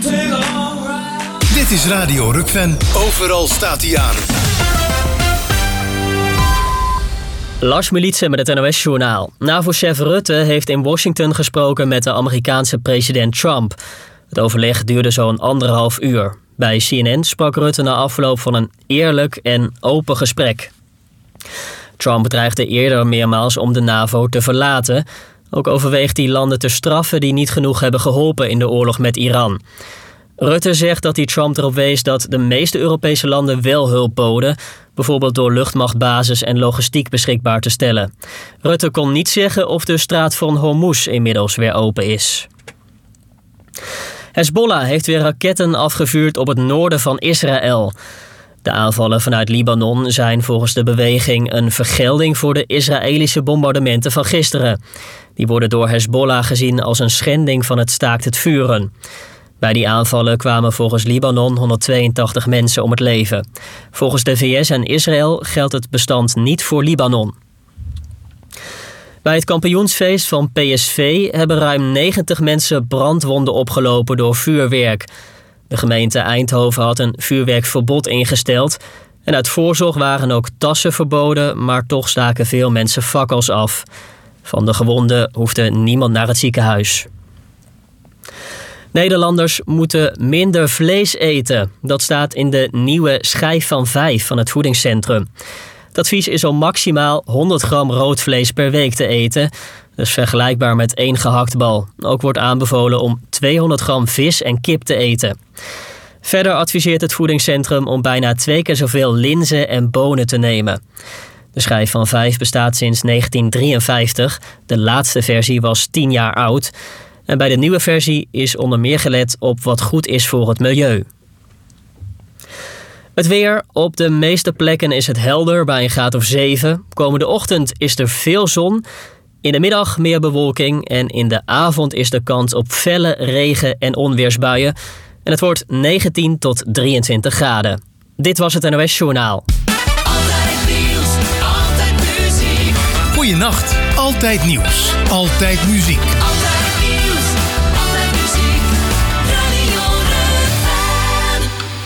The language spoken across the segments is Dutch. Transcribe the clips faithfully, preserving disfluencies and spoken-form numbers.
Dit is Radio Rukven. Overal staat hij aan. Lars Militsen met het N O S-journaal. NAVO-chef Rutte heeft in Washington gesproken met de Amerikaanse president Trump. Het overleg duurde zo'n anderhalf uur. Bij C N N sprak Rutte na afloop van een eerlijk en open gesprek. Trump dreigde eerder meermaals om de NAVO te verlaten. Ook overweegt hij landen te straffen die niet genoeg hebben geholpen in de oorlog met Iran. Rutte zegt dat hij Trump erop wees dat de meeste Europese landen wel hulp boden, bijvoorbeeld door luchtmachtbasis en logistiek beschikbaar te stellen. Rutte kon niet zeggen of de straat van Hormuz inmiddels weer open is. Hezbollah heeft weer raketten afgevuurd op het noorden van Israël. De aanvallen vanuit Libanon zijn volgens de beweging een vergelding voor de Israëlische bombardementen van gisteren. Die worden door Hezbollah gezien als een schending van het staakt het vuren. Bij die aanvallen kwamen volgens Libanon honderdtweeëntachtig mensen om het leven. Volgens de V S en Israël geldt het bestand niet voor Libanon. Bij het kampioensfeest van P S V hebben ruim negentig mensen brandwonden opgelopen door vuurwerk. De gemeente Eindhoven had een vuurwerkverbod ingesteld. En uit voorzorg waren ook tassen verboden, maar toch staken veel mensen fakkels af. Van de gewonden hoefde niemand naar het ziekenhuis. Nederlanders moeten minder vlees eten. Dat staat in de nieuwe schijf van vijf van het voedingscentrum. Het advies is om maximaal honderd gram rood vlees per week te eten. Dat is vergelijkbaar met één gehaktbal. Ook wordt aanbevolen om tweehonderd gram vis en kip te eten. Verder adviseert het voedingscentrum om bijna twee keer zoveel linzen en bonen te nemen. De schijf van vijf bestaat sinds negentien drieënvijftig. De laatste versie was tien jaar oud. En bij de nieuwe versie is onder meer gelet op wat goed is voor het milieu. Het weer. Op de meeste plekken is het helder bij een graad of zeven. Komende ochtend is er veel zon. In de middag meer bewolking. En in de avond is de kans op felle regen- en onweersbuien. En het wordt negentien tot drieëntwintig graden. Dit was het N O S-journaal. Altijd nieuws, altijd muziek. Goeienacht. Altijd nieuws. Altijd muziek. Altijd nieuws, altijd muziek. Radio Rukven.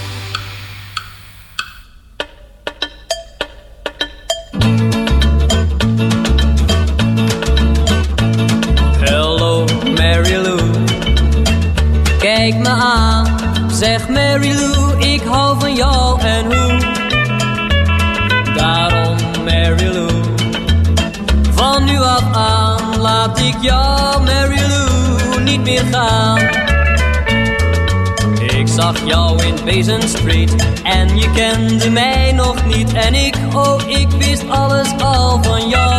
Hello, Mary Lou. Kijk me aan, zeg Mary Lou, ik hou van jou en hoe. Daarom, Mary Lou, van nu af aan laat ik jou, Mary Lou, niet meer gaan. Ik zag jou in Basin Street en je kende mij nog niet. En ik, oh, ik wist alles al van jou.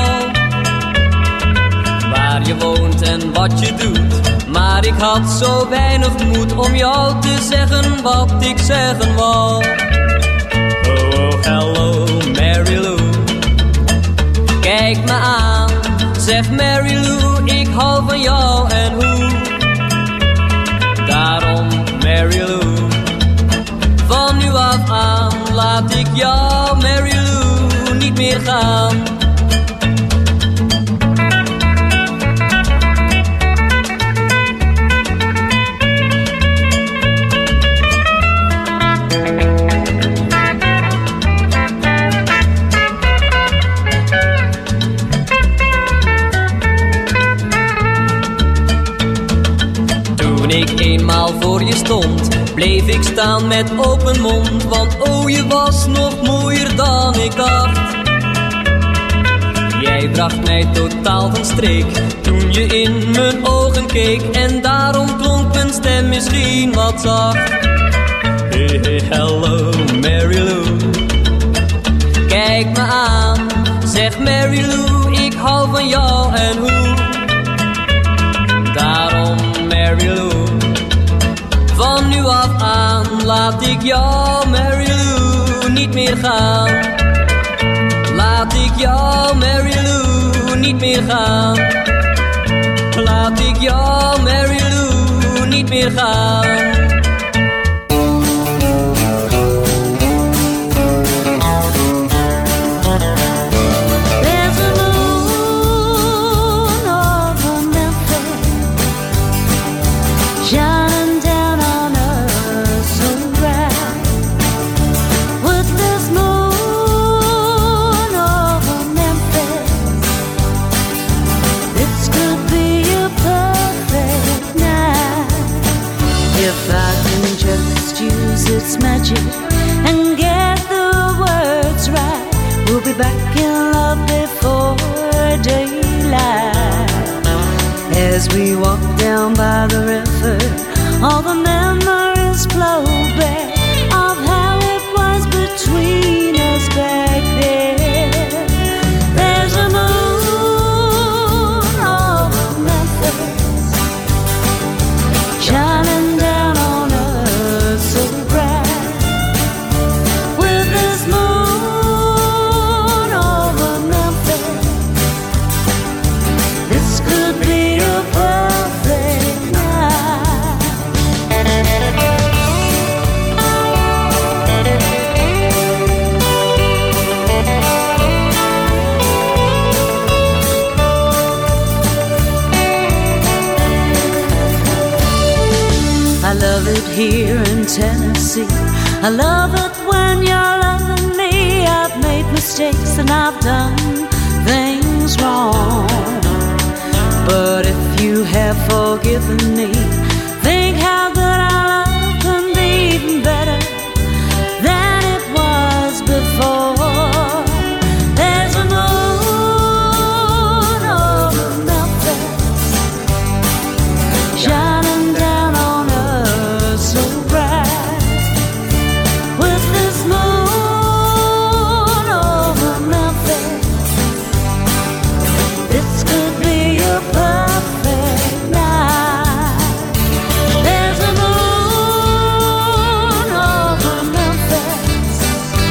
Waar je woont en wat je doet, maar ik had zo weinig moed om jou te zeggen wat ik zeggen wou. Oh, hello, Mary Lou. Kijk me aan, zeg Mary Lou, ik hou van jou en hoe. Daarom, Mary Lou, van nu af aan laat ik jou, Mary Lou, niet meer gaan. Toen ik eenmaal voor je stond, bleef ik staan met open mond. Want oh, je was nog mooier dan ik dacht. Jij bracht mij totaal van streek toen je in mijn ogen keek. En daarom klonk mijn stem misschien wat zacht. Hey, hey, hello, Mary Lou. Kijk me aan, zeg Mary Lou, ik hou van jou en hoe. Daarom, Mary Lou, van nu af aan laat ik jou, Mary Lou, niet meer gaan. Laat ik jou, Mary Lou, niet meer gaan. Laat ik jou, Mary Lou, niet meer gaan. Shining down on us. If I can just use its magic and get the words right, we'll be back in love before daylight. As we walk down by the river, all the memories flow back of how it was between us back then. There's a moon over Memphis, shining down on us so bright. With this moon over Memphis, this could be a perfect night. I love it here in Tennessee. I love it when you're loving me. I've made mistakes and I've done things wrong, but if you have forgiven me, think how good our love can be, even better than it was before. There's a moon over Memphis, shining down on us so bright. With this moon over Memphis, this could be a perfect night. There's a moon over Memphis,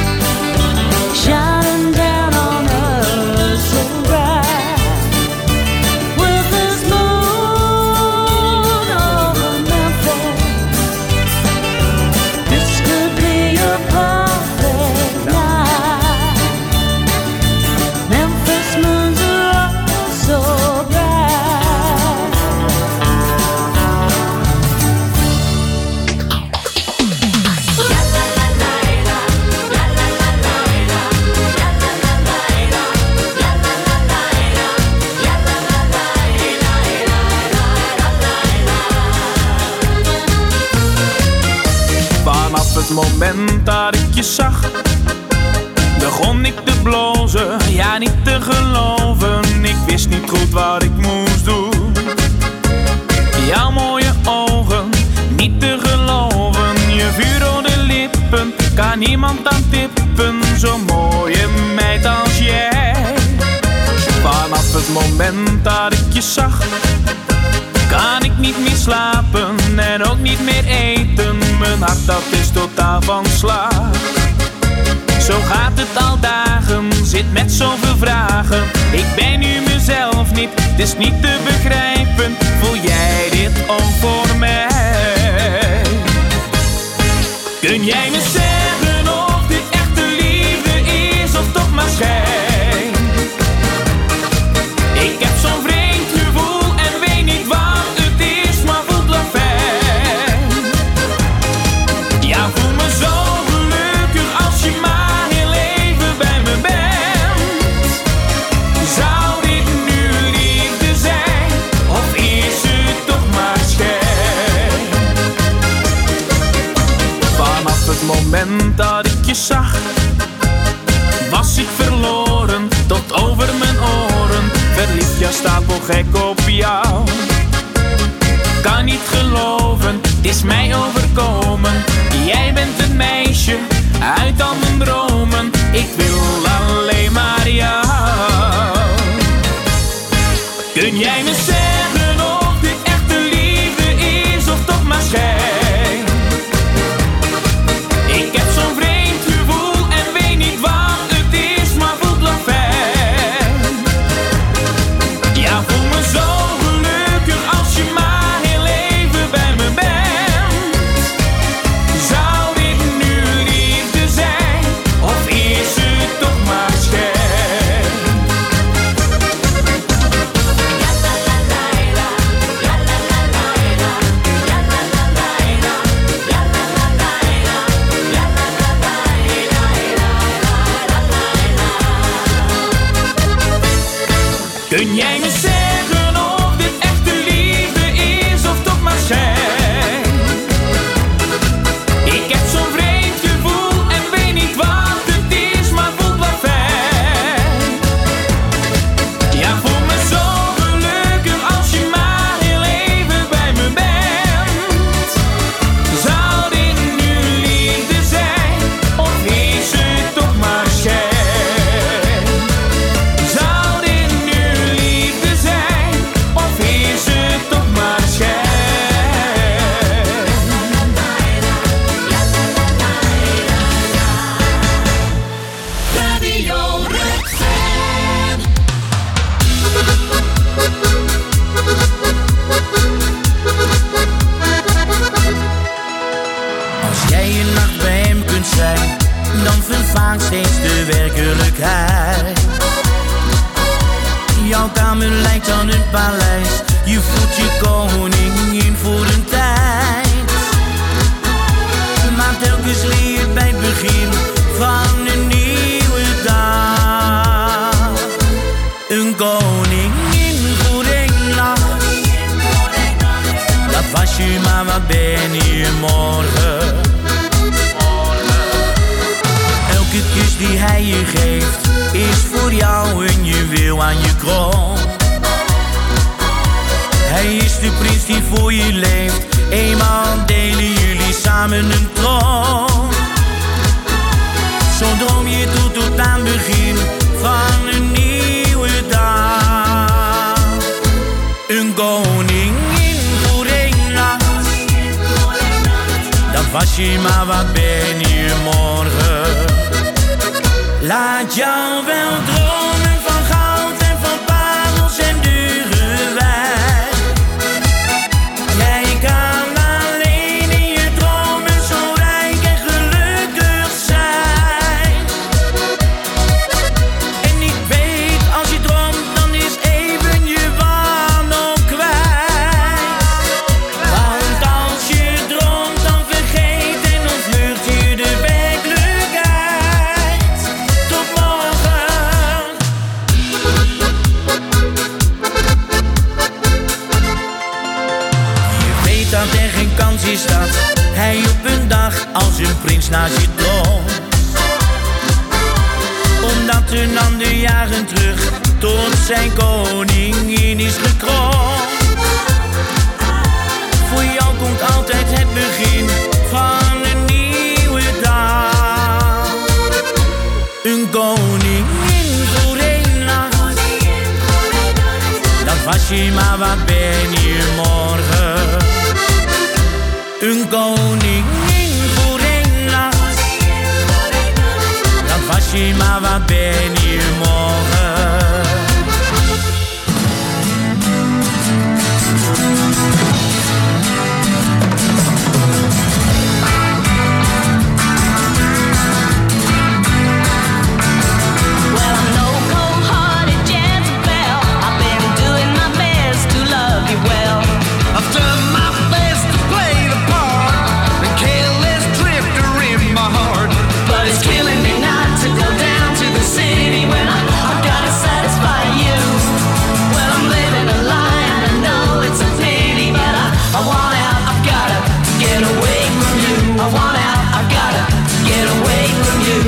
shining down on us so bright. With this moon over Memphis, this could be a perfect night. Memphis moons are all so bright. Vanaf het moment dat ik je zag, begon ik te blozen, ja niet te geloven. Ik wist niet goed wat ik moest doen. Jouw mooie ogen, niet te geloven. Je vuurrode lippen, kan niemand aan tippen. Zo'n mooie meid als jij. Vanaf het moment dat ik je zag, kan ik niet meer slapen en ook niet meer eten. Mijn hart dat is totaal van slag. Zo gaat het al dagen, zit met zoveel vragen. Ik ben nu mezelf niet, het is niet te begrijpen. Voel jij dit ook voor mij? Kun jij me zeggen of dit echte liefde is of toch maar schijn? Ik heb zo'n vreemd gevoel en weet niet wat het is, maar voelt wel fijn. Ja, voel me zo gelukkig als je maar heel even bij me bent. Zou dit nu liefde zijn, of is het toch maar schijn? Vanaf het moment dat ik je zag, was ik verloren tot over mijn oren. Verliefd, ja stapelgek op jou. Kan niet geloven, het is mij overkomen. Jij bent een meisje uit al mijn dromen. Ik wil alleen maar jou. Kun jij me zeggen of dit echte liefde is of toch maar schijn? Ik heb zo'n vreemd gevoel en weet niet wat het is, maar voelt wel fijn. Ja, voel me zo gelukkig als je maar heel even bij me bent. Zou dit nu liefde zijn, of is het toch maar schijn? Kun jij me zeggen of dit echte liefde is of toch maar schijn? zijn, dan vervaagt steeds de werkelijkheid. Jouw kamer lijkt dan een paleis, je voelt je koningin voor een tijd. Maar telkens leer je bij het begin van een nieuwe dag. Een koningin voor één nacht, dat was je, maar wat ben je morgen? Elke kus die hij je geeft is voor jou een juweel aan je kroon. Hij is de prins die voor je leeft, eenmaal delen jullie samen een troon. Zo droom je toe tot aan het begin van een nieuwe dag. Een koningin voor één nacht, dat was je, maar wat ben je morgen? Laat jou wel dromen van goud en van parels en dure wijn. Jij kan alleen in je dromen zo rijk en gelukkig zijn. En ik weet, als je droomt, dan is even je wanhoop kwijt. Want als je droomt, dan vergeet en ontvlucht je de werkelijkheid. Tot morgen. Je weet dat er geen kans is dat hij op een dag als een prins naast je droomt. Omdat een ander jaren terug tot zijn koningin is gekroond. Voor jou komt altijd het begin van een nieuwe dag. Een koningin voor één nacht, dat was je, maar wat ben je morgen? Een koningin voor één nacht, dat was je, maar wat ben je morgen? Well, I'm no cold-hearted Jezebel. I've been doing my best to love you well. I've done my best to play the part, a careless drifter in my heart. But it's killing me not to go down to the city when I, I've gotta satisfy you. Well, I'm living a lie and I know it's a pity, but I, I want out, I've gotta get away from you. I want out, I've gotta get away from you.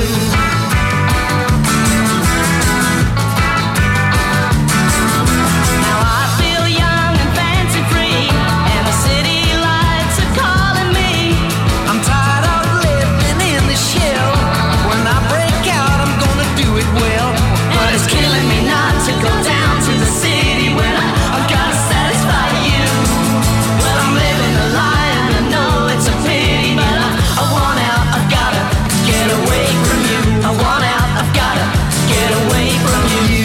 Now I feel young and fancy free, and the city lights are calling me. I'm tired of living in the shell. When I break out, I'm gonna do it well. But it's killing me not to go down to the city when I, I've gotta satisfy you. Well, I'm living a lie and I know it's a pity, but I, I want out, I've gotta get away from you. I want out, I've gotta get away from you.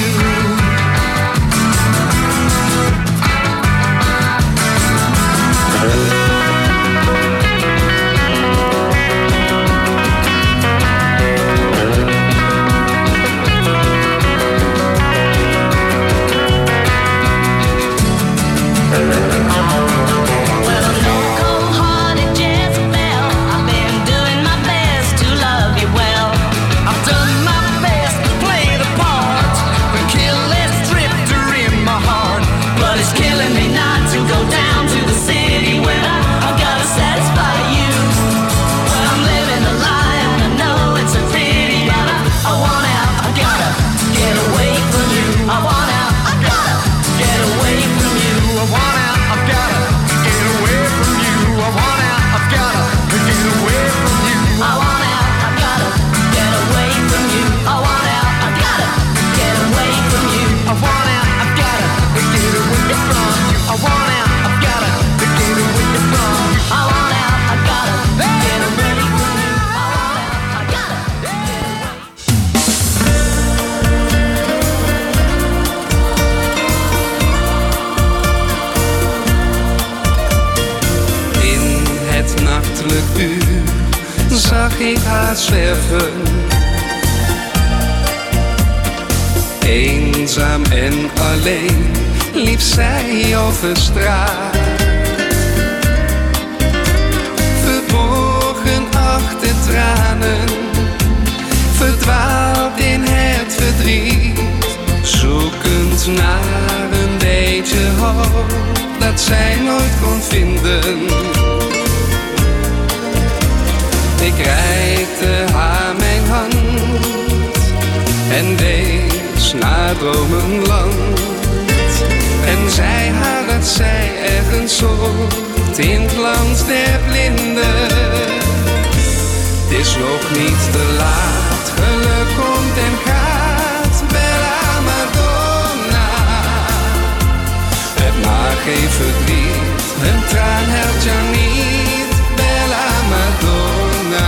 Well, I'm no cold-hearted Jezebel. I've been doing my best to love you well. I've done my best to play the part, a careless drifter in my heart. But it's killing me not to go down to the city when I, I've gotta satisfy you. Well, I'm living a lie and I know it's a pity, but I, I want out, I've gotta get away from you. I want out, I've gotta get away from you. I want out, I've gotta get away from you. I want out, I've gotta get away from you. I want out, I've gotta get away from you. I want out, I've gotta get away from you. I want out, I've gotta get away from you. I want out, I've gotta get away from you. I want out, I've gotta get away from you. I want out, I've gotta get away. In het nachtelijk uur zag zag ik haar zwerven. Eenzaam en alleen liep zij over straat. Verborgen achter tranen, verdwaald in het verdriet, zoekend naar een beetje hoop dat zij nooit kon vinden. Ik reikte haar mijn hand en wees naar dromenland. En zei haar dat zij ergens zocht in het land der blinden. Het is nog niet te laat, geluk komt en gaat, bella Madonna. Het maakt geen verdriet, een traan helpt jou niet, bella Madonna.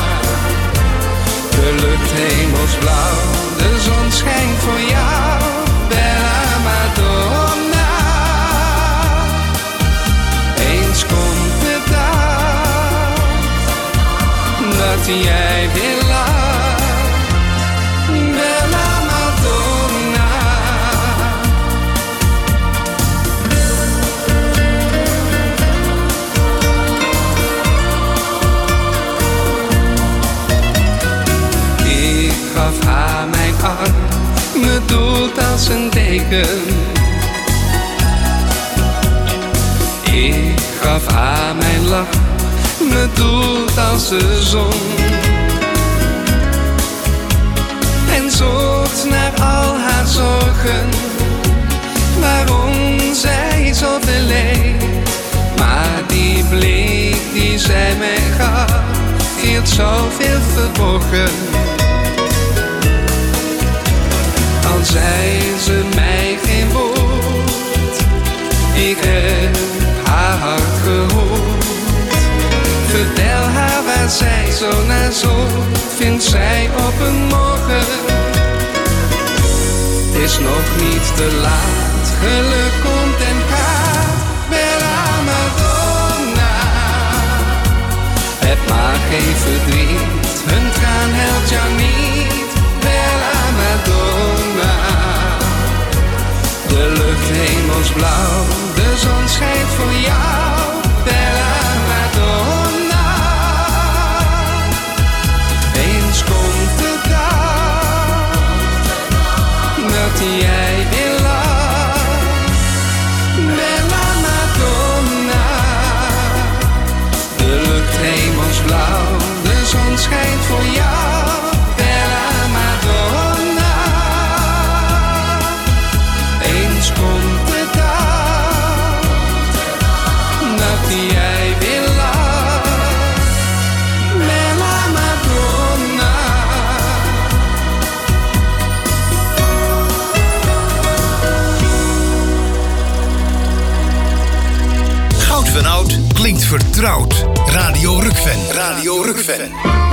De lucht hemelsblauw, de zon schijnt voor jou, bella Madonna. Eens komt de dag dat jij weer lacht, bella Madonna. Ik gaf haar mijn arm, bedoeld als een deken. Ik gaf haar mijn lach, bedoeld als de zon. En zocht naar al haar zorgen, waarom zij zoveel leed. Maar die blik die zij mij gaf, hield zoveel verborgen. Al zei ze mij geen woord, ik heb haar hart gehoord. Vertel haar waar zij zo naar zoekt, vindt zij op een morgen. Het is nog niet te laat, geluk komt en gaat, bella Madonna. Het maakt geen verdriet, een traan helpt jou niet, bella Madonna. De lucht hemelsblauw, de zon schijnt voor jou, bella Madonna. Eens komt de dag dat jij weer lacht, bella Madonna. De lucht hemelsblauw, de zon schijnt voor jou, bella Madonna. Eens komt de dag dat jij weer lacht, bella Madonna. Goud van oud klinkt vertrouwd. Radio Rukven. Radio Rukven.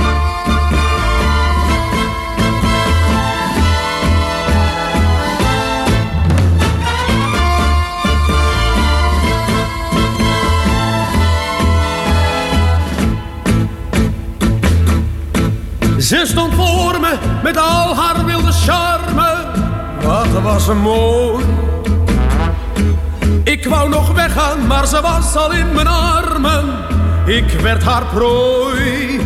Ze stond voor me met al haar wilde charme. Wat was ze mooi. Ik wou nog weggaan, maar ze was al in mijn armen. Ik werd haar prooi.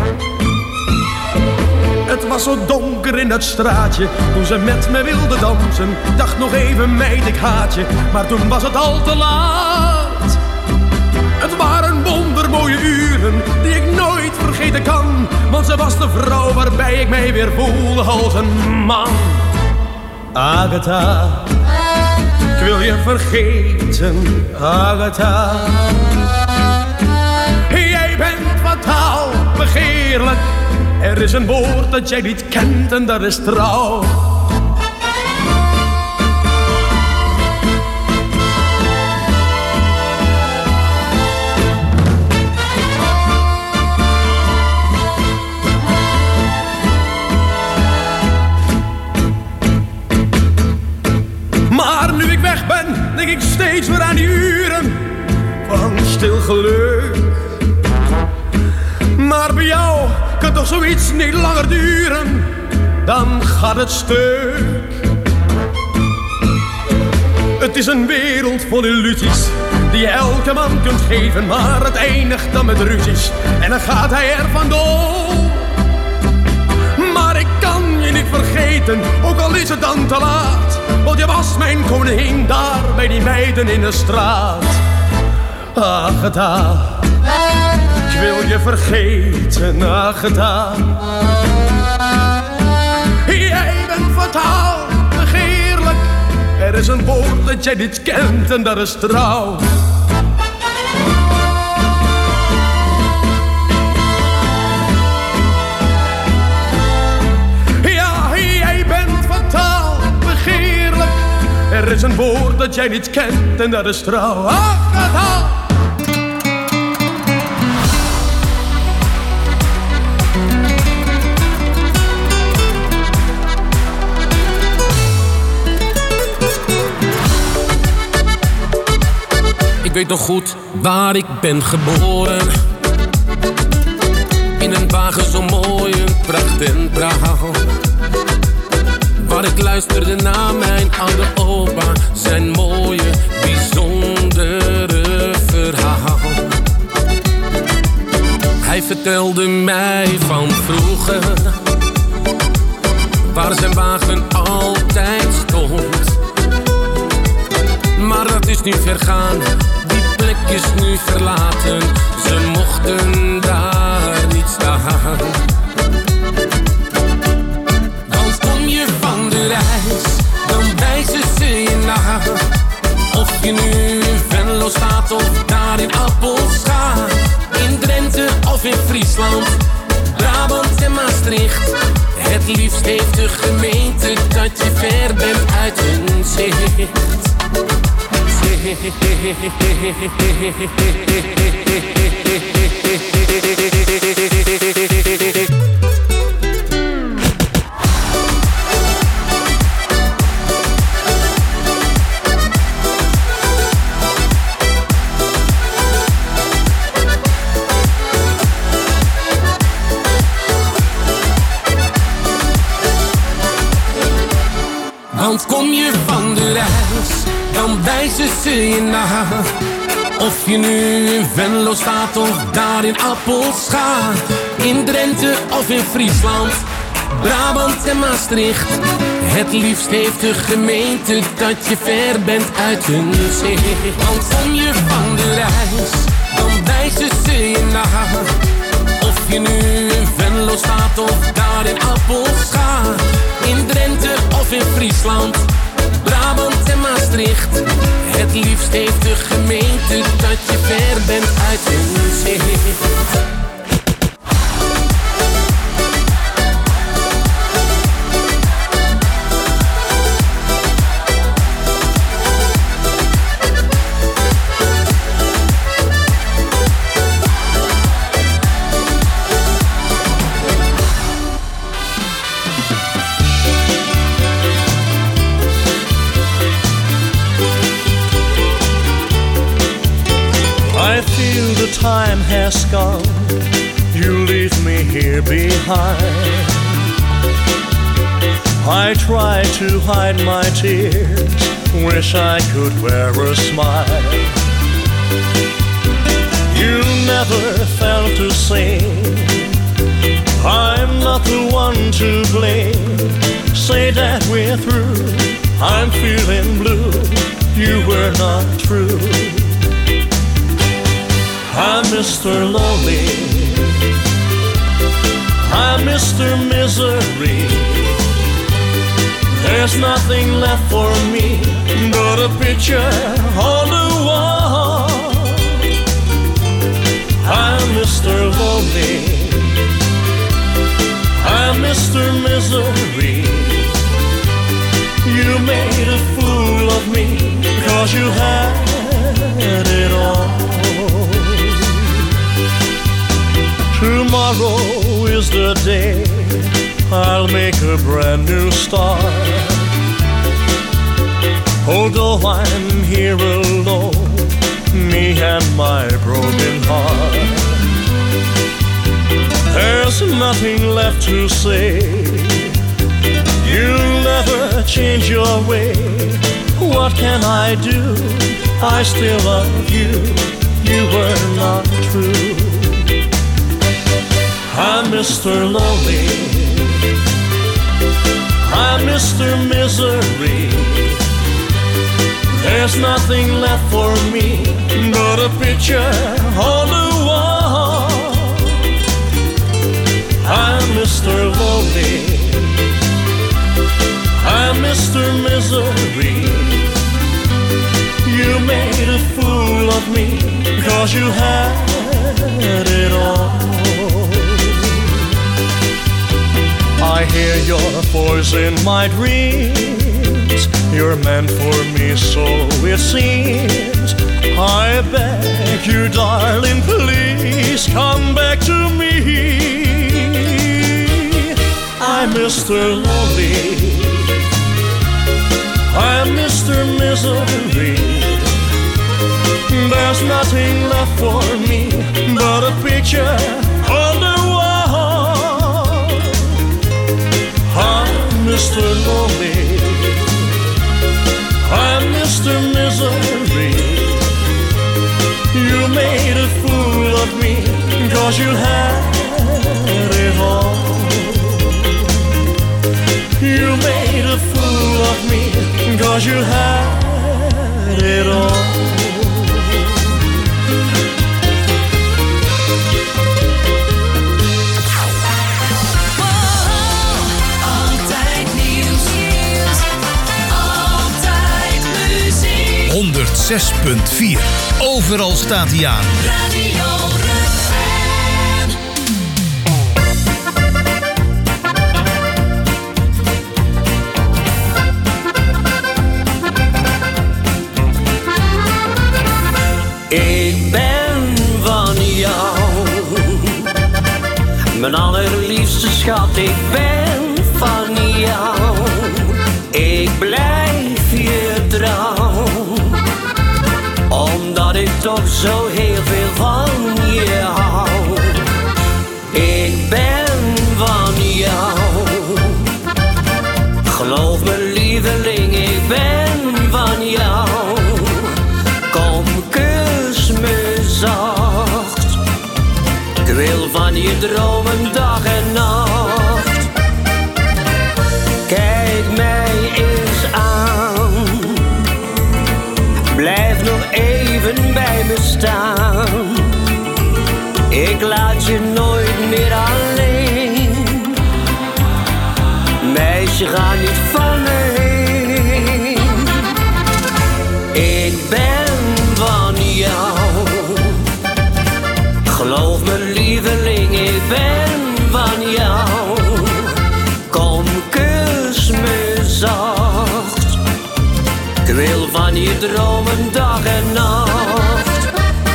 Het was zo donker in dat straatje toen ze met me wilde dansen. Dacht nog even meid, ik haat je, maar toen was het al te laat. Het waren wondermooie uren die ik nooit vergeten kan. Want ze was de vrouw waarbij ik mij weer voelde als een man. Agatha, ik wil je vergeten, Agatha. Jij bent fataal, begeerlijk. Er is een woord dat jij niet kent en dat is trouw. Maar nu ik weg ben, denk ik steeds weer aan die uren van stil geluk. Maar bij jou zoiets niet langer duren, dan gaat het stuk. Het is een wereld vol illusies die je elke man kunt geven, maar het eindigt dan met ruzies en dan gaat hij er vandoor. Maar ik kan je niet vergeten, ook al is het dan te laat, want je was mijn koningin daar bij die meiden in de straat. Agatha, ik wil je vergeten, Agatha. Jij bent fataal, begeerlijk. Er is een woord dat jij niet kent en dat is trouw. Ja, jij bent fataal, begeerlijk. Er is een woord dat jij niet kent en dat is trouw. Agatha! Ik weet nog goed waar ik ben geboren. In een wagen zo mooi, een pracht en praal. Waar ik luisterde naar mijn oude opa, zijn mooie, bijzondere verhaal. Hij vertelde mij van vroeger, waar zijn wagen altijd stond. Maar dat is nu vergaan, die plek is nu verlaten. Ze mochten daar niet staan. Want kom je van de reis, dan wijzen ze je na. Of je nu in Venlo staat of daar in Appelscha. In Drenthe of in Friesland, Brabant en Maastricht. Het liefst heeft de gemeente dat je ver bent uit hun zicht. Want kom je van de reis, dan wijzen ze je na. Of je nu in Venlo staat of daar in Appelscha. In Drenthe of in Friesland, Brabant en Maastricht. Het liefst heeft de gemeente dat je ver bent uit hun zicht. Want kom je van de reis, dan wijzen ze je na. Of je nu in Venlo staat of daar in Appelscha. In Drenthe of in Friesland, Brabant en Maastricht. Het liefst heeft de gemeente dat je ver bent uit hun zicht. I feel the time has gone, you leave me here behind. I try to hide my tears, wish I could wear a smile. You never felt to sing, I'm not the one to blame. Say that we're through, I'm feeling blue, you were not true. I'm Mister Lonely, I'm Mister Misery. There's nothing left for me but a picture on the wall. I'm Mister Lonely, I'm Mister Misery. You made a fool of me, cause you had it all. Tomorrow is the day I'll make a brand new start. Although I'm here alone, me and my broken heart. There's there's nothing left to say. You'll never change your way. What can I do? I still love you. You were not true. I'm Mister Lonely. I'm Mister Misery. There's nothing left for me but a picture on the wall. I'm Mister Lonely. I'm Mister Misery. You made a fool of me 'cause you had it all. I hear your voice in my dreams. You're meant for me, so it seems. I beg you, darling, please come back to me. I'm Mister Lonely. I'm Mister Misery. There's nothing left for me but a picture on the wall. I'm Mister Lonely. I'm Mister Misery. You made a fool of me 'cause you had it all. You made a fool of me 'cause you had it all. honderdzes punt vier. Overal staat hij aan. Radio Ik ben van jou, mijn allerliefste schat, ik ben van jou. Ik blijf je trouw, omdat ik toch zo heel veel van je hou. Ik ben van jou, geloof me lieveling, ik ben van jou. Kom, kus me zacht, ik wil van je dromen dag en nacht. Kijk mij eens aan, blijf nog even bij me staan. Ik laat je nooit meer alleen. Meisje, ga niet van me heen. Ik ben van jou, geloof me lieveling, ik ben van jou. Kom, kus me zacht, ik wil van je dromen dag en nacht.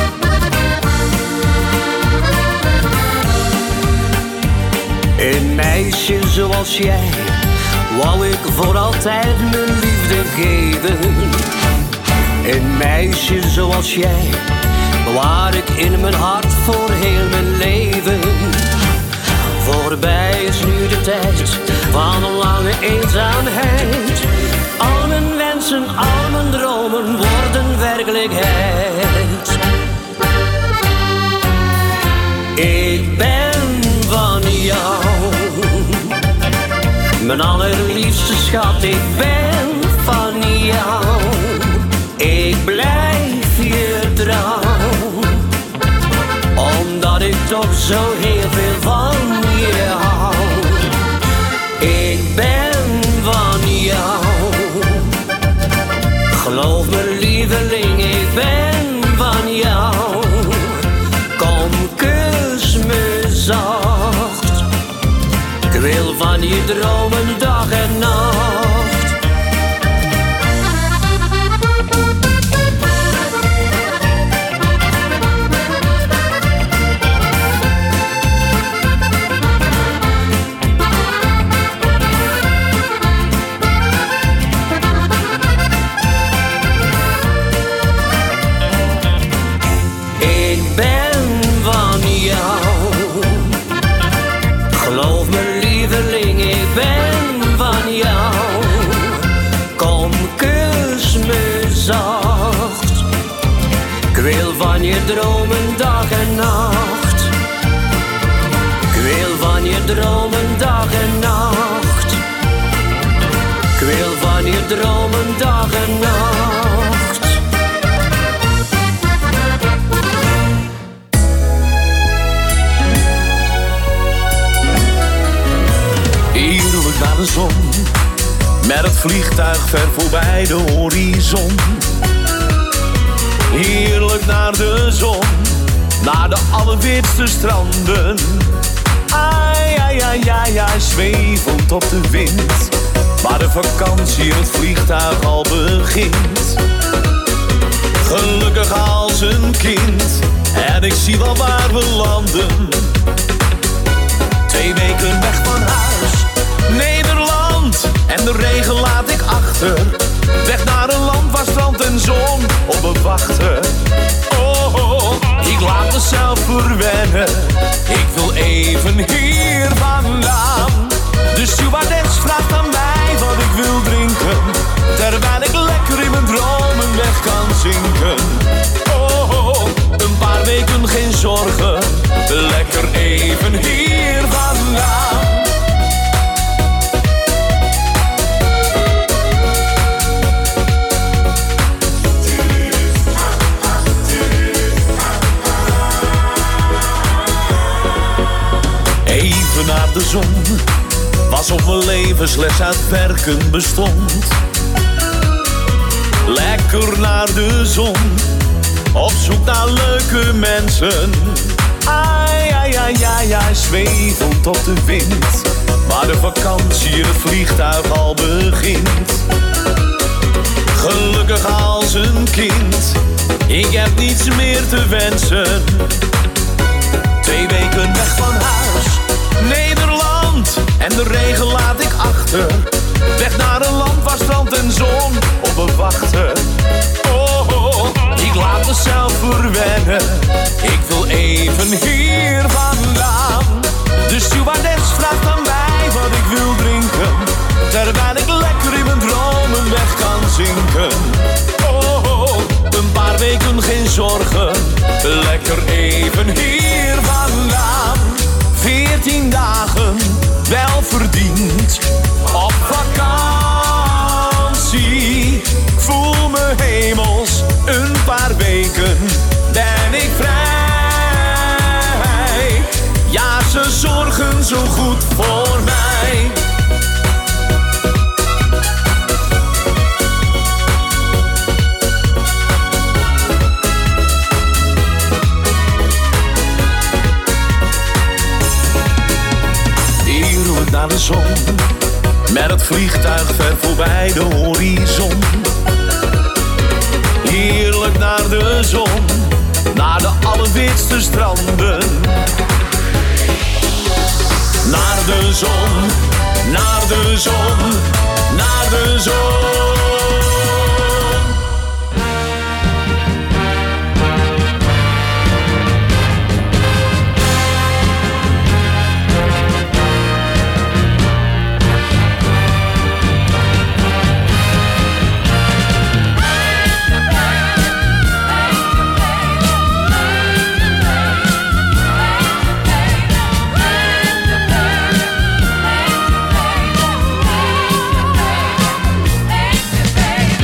Een meisje zoals jij, wou ik voor altijd mijn liefde geven. Een meisje zoals jij, bewaar ik in mijn hart voor heel mijn leven. Voorbij is nu de tijd van een lange eenzaamheid. Al mijn wensen, al mijn dromen worden werkelijkheid. Ik ben van jou, mijn allerliefste schat, ik ben van jou. Ik blijf je trouw, omdat ik toch zo heel veel van je hou. Ik ben van jou, geloof me lieveling, ik ben van jou. Kom, kus me zacht, ik wil van je dromen dag en nacht. zacht. Ik wil van je dromen dag en nacht. Ik wil van je dromen dag en nacht. Ik wil van je dromen dag en nacht. Eerlijk naar de zon, met het vliegtuig ver voorbij de horizon. Heerlijk naar de zon, naar de allerwitste stranden. Ai, ai, ai, ai, ai, zwevend op de wind, waar de vakantie in het vliegtuig al begint. Gelukkig als een kind, en ik zie wel waar we landen. Twee weken weg van huis, Nederland, en de regen laat ik achter. Weg naar een land waar strand en zon op me wachten. Oh, oh, ik laat mezelf verwennen, ik wil even hier vandaan. De stewardess vraagt aan mij wat ik wil drinken, terwijl ik lekker in mijn dromen weg kan zinken. Oh, oh, een paar weken geen zorgen, lekker even hier vandaan. Even naar de zon, was op mijn leven slechts uit werken bestond. Lekker naar de zon, op zoek naar leuke mensen. Ai, ai, ai, ai, ai, zwevend op de wind, waar de vakantie in het vliegtuig al begint. Gelukkig als een kind, ik heb niets meer te wensen. Twee weken weg van huis, Nederland, en de regen laat ik achter. Weg naar een land waar strand en zon op me wachten. Oh, oh, ik laat mezelf verwennen, ik wil even hier vandaan. De stewardess vraagt aan mij wat ik wil drinken, terwijl ik lekker in mijn dromen weg kan zinken. Oh, oh, een paar weken geen zorgen, lekker even hier vandaan. Veertien dagen, wel verdiend, op vakantie. Ik voel me hemels, een paar weken ben ik vrij. Ja, ze zorgen zo goed voor mij. Naar de zon, met het vliegtuig ver voorbij de horizon. Heerlijk naar de zon, naar de allerwitste stranden. Naar de zon, naar de zon, naar de zon. Hey,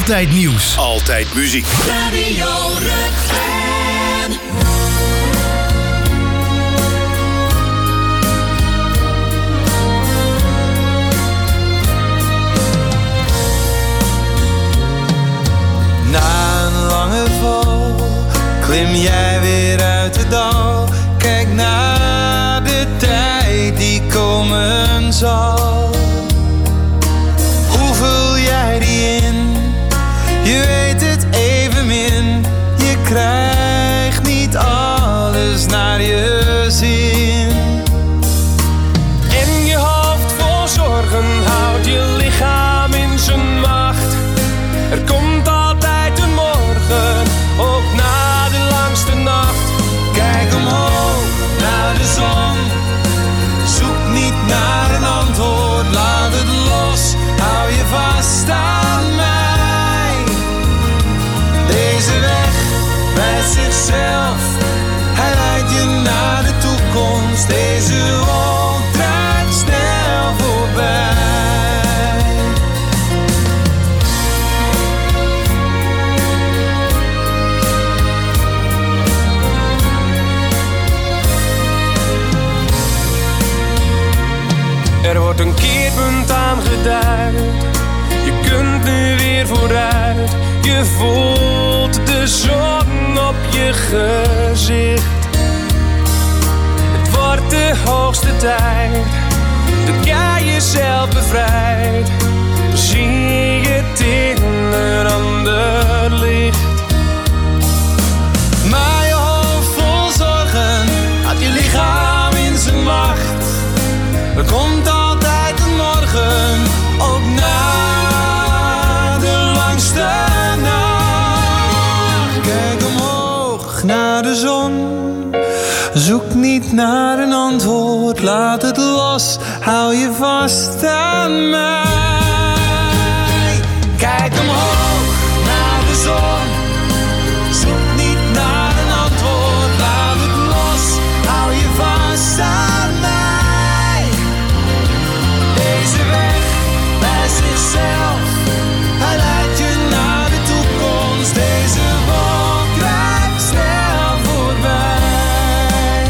Altijd nieuws. Altijd muziek. Radio Rukven. Na een lange val klim jij weer uit het dal. Kijk naar de tijd die komen zal. Hoe vul jij die in? Je weet het evenmin. Je krijgt niet alles naar je zin. En je hoofd vol zorgen houdt je lichaam in zijn macht. Er komt altijd een morgen, ook na de langste nacht. Kijk omhoog naar de zon. Zoek niet naar een antwoord, laat het los. Hou je vast aan mij. Deze weg wijst zichzelf. Hij leidt je naar de toekomst. Deze wolk draait snel voorbij. Er wordt een keerpunt aangeduid. Je kunt nu weer vooruit. Je voelt de zon op je gezicht. Het wordt de hoogste tijd dat jij jezelf bevrijdt. Zie je het in een ander licht. Maar je hoofd vol zorgen had je lichaam in zijn macht. Er komt altijd een morgen, ook na de langste nacht. Kijk omhoog naar de zon. Zoek niet naar een antwoord, laat het los. Hou je vast aan mij. Kijk omhoog naar de zon. Zoek niet naar een antwoord, laat het los. Hou je vast aan mij. Deze weg bij zichzelf. Hij leidt je naar de toekomst. Deze wolk drijft snel voorbij.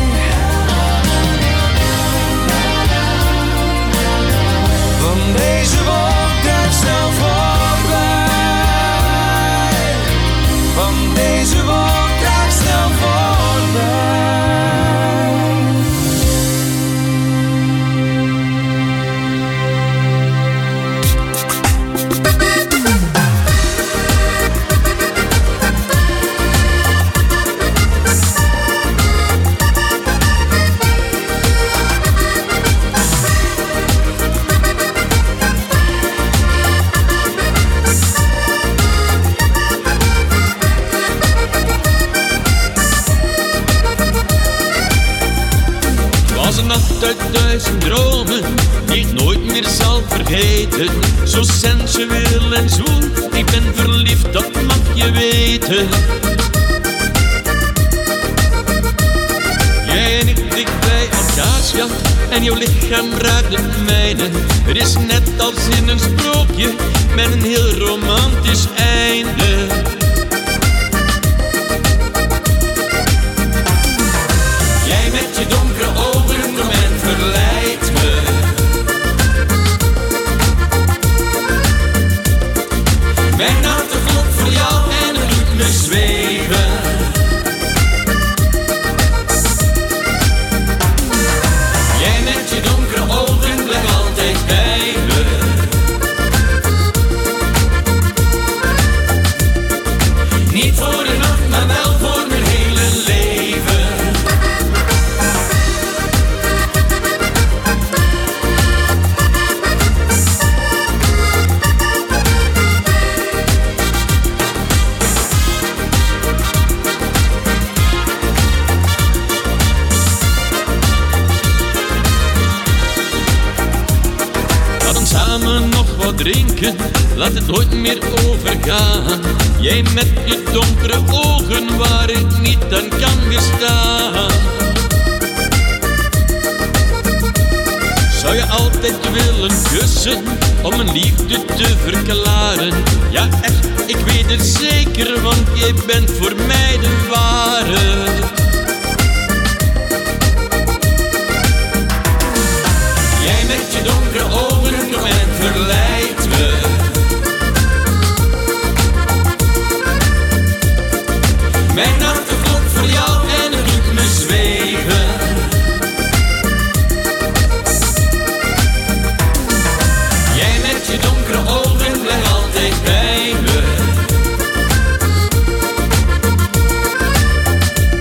Van deze wolk drijft snel voorbij. Van deze wolk drijft snel voorbij. Uit duizend dromen die ik nooit meer zal vergeten. Zo sensueel en zwoel, ik ben verliefd, dat mag je weten. Jij en ik dicht bij elkaar schat, en jouw lichaam raakt het mijne. Het is net als in een sprookje, met een heel romantisch einde. Jij met je donkere ogen, moment verleidt me. Mijn hart klopt voor jou en het doet me zweven. Jij met je donkere ogen, blijf altijd bij me. Niet voor de nacht, maar wel voor mijn hele leven. Drinken, laat het nooit meer overgaan. Jij met je donkere ogen waar ik niet aan kan weerstaan. zou je altijd willen kussen om mijn liefde te verklaren. Ja echt, ik weet het zeker, want jij bent voor mij de ware. Jij met je donkere ogen, kom en verleidt me. Mijn hart klopt voor jou en het doet me zweven. Jij met je donkere ogen, blijf altijd bij me.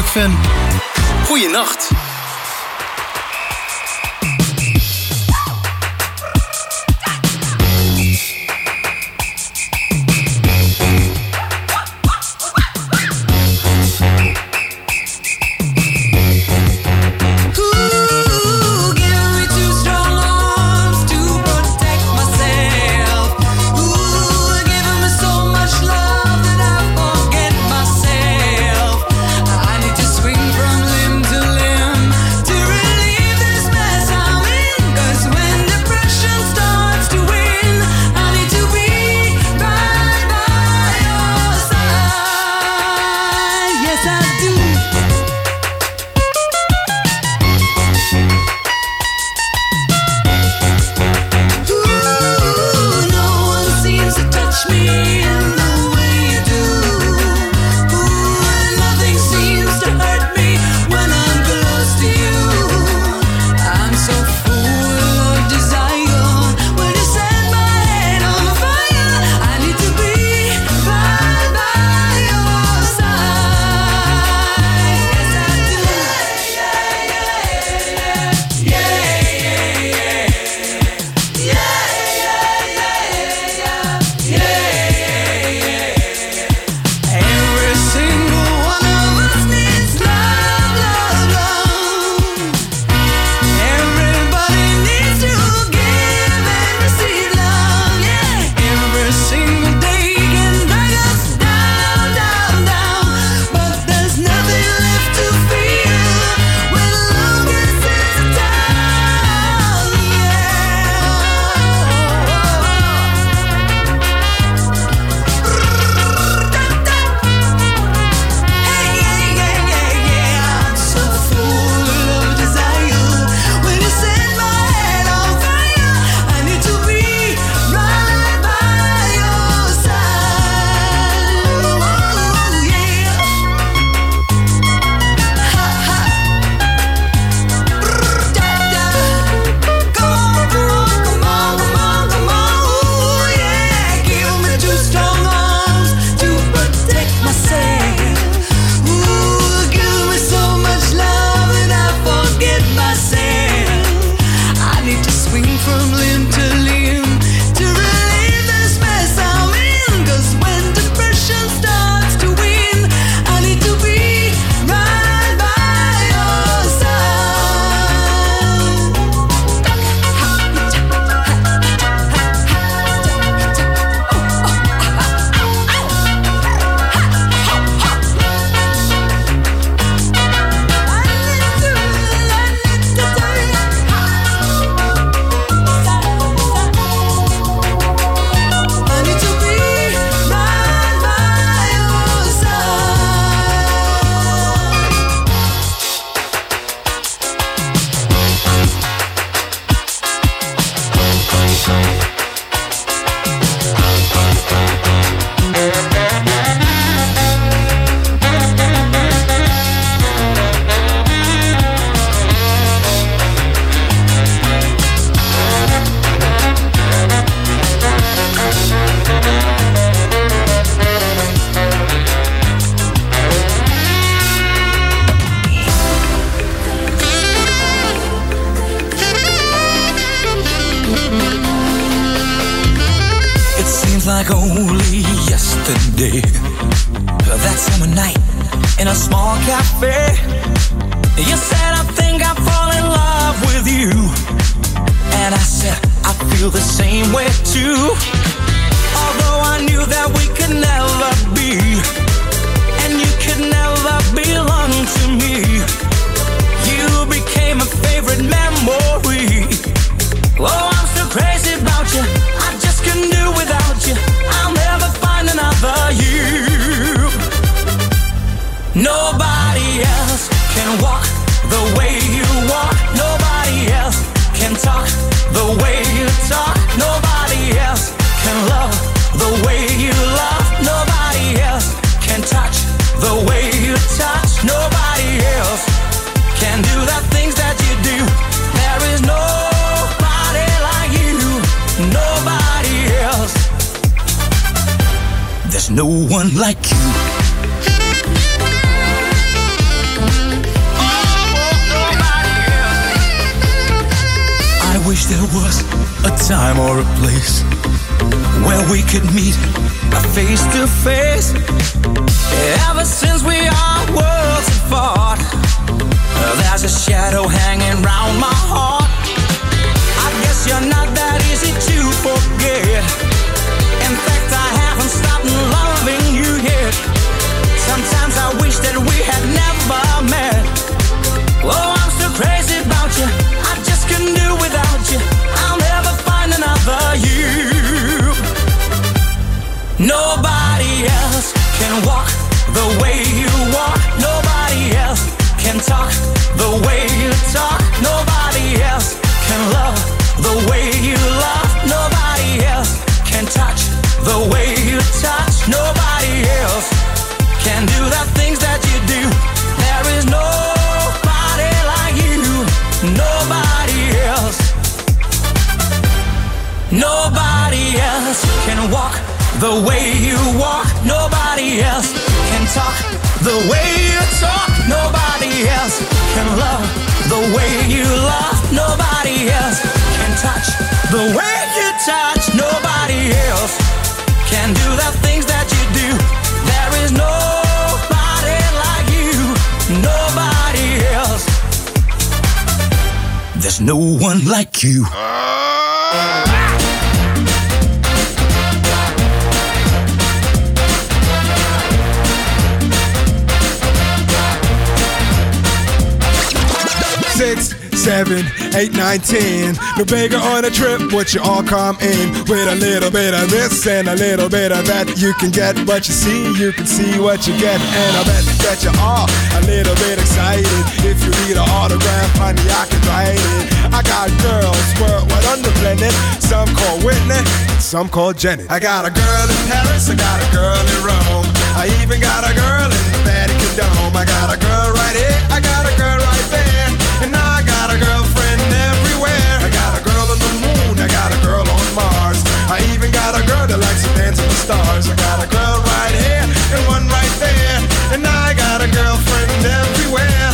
Rukven. Goeienacht. like only yesterday. That summer night in a small cafe, you said, I think I fall in love with you. And I said, I feel the same way too. Although I knew that we could never be, and you could never belong to me, you became a favorite memory. Oh, I'm still crazy about you, I just couldn't do without you. I'll never find another you. Nobody else can walk the way you walk. Nobody else can talk the way you talk. Nobody else can love the way you love. Nobody else can touch the way you touch. Nobody else can do the things that you do. There is nobody like you. Nobody else. There's no one like you. there was a time or a place where we could meet face to face. Ever since we are worlds apart, there's a shadow hanging round my heart. I guess you're not that easy to forget. In fact, I haven't stopped loving you yet. Sometimes I wish that we had never met. Oh, I'm so crazy about you, I just couldn't do without you. I'll never find another you. Nobody else can walk the way you walk. Nobody else can talk the way you talk. Nobody else can love the way you love. Nobody else can touch the way you touch. Nobody else can do the things that you do. There is nobody like you. Nobody else. Nobody else can walk the way you walk. Nobody else can talk the way you talk. Nobody else can love the way you love. Nobody else can touch the way you touch. Nobody else can do the things that you do. There is nobody like you. Nobody else. There's no one like you. Six, seven, eight, nine, ten. No bigger on a trip, would you all come in with a little bit of this and a little bit of that? You can get what you see, you can see what you get, and I bet that you are a little bit excited. If you need an autograph, honey, I can write it. I got girls worldwide on the planet. Some call Whitney, some call Jenny. I got a girl in Paris, I got a girl in Rome. I even got a girl in the Vatican Dome. I got a girl right here, I got a girl right there. And I got a girlfriend everywhere. I got a girl on the moon, I got a girl on Mars. I even got a girl that likes to dance with the stars. I got a girl right here and one right there. And I got a girlfriend everywhere.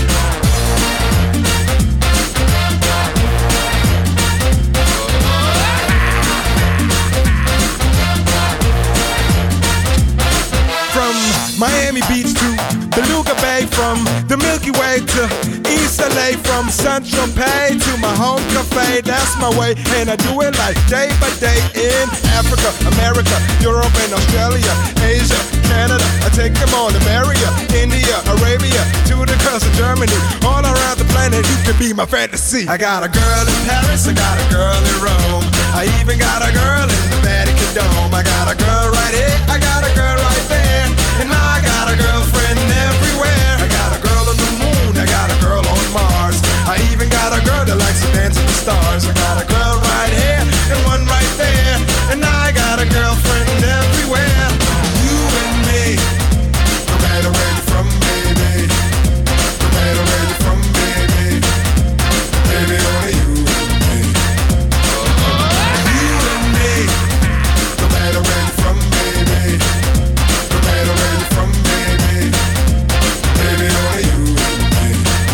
From Miami Beach to Beluga Bay, from the Milky Way to East L A, from Saint-Tropez to my home cafe. That's my way, and I do it like day by day in Africa, America, Europe, and Australia, Asia, Canada. I take them all to America, India, Arabia, to the coast of Germany. All around the planet, you can be my fantasy. I got a girl in Paris, I got a girl in Rome. I even got a girl in the Vatican Dome. I got a girl right here, I got a girl right there. And I got a girlfriend everywhere. I got a girl on the moon, I got a girl on Mars. I even got a girl that likes to dance with the stars. I got a girl right here and one right there. And I got a girlfriend everywhere. You and me, no matter where you're from, baby. No matter where you're from, baby. Baby, only you and me. You and me, no matter where you're from, baby. No matter where you're from, baby. Baby, only you and me.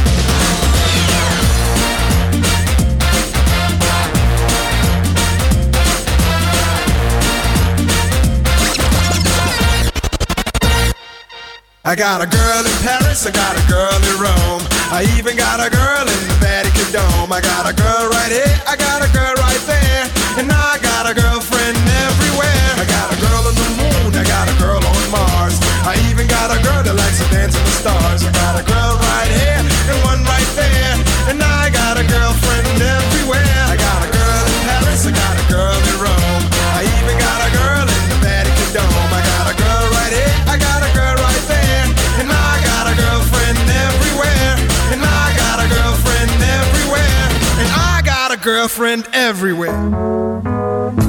I got a girl in Paris, I got a girl in Rome. I even got a girl in the Vatican Dome. I got a girl right here, I got a girl right there. And I got a girlfriend everywhere. I got a girl on the moon, I got a girl on Mars. I even got a girl that likes to dance with the stars. I got a girl right here and one right there. And I got a girlfriend everywhere. I got a girl in Paris, I got a girl in Rome. I even got a girl in the Vatican Dome. I got a girl right here, I got a girl right there. And I got a girlfriend everywhere. And I got a girlfriend everywhere. And I got a girlfriend everywhere.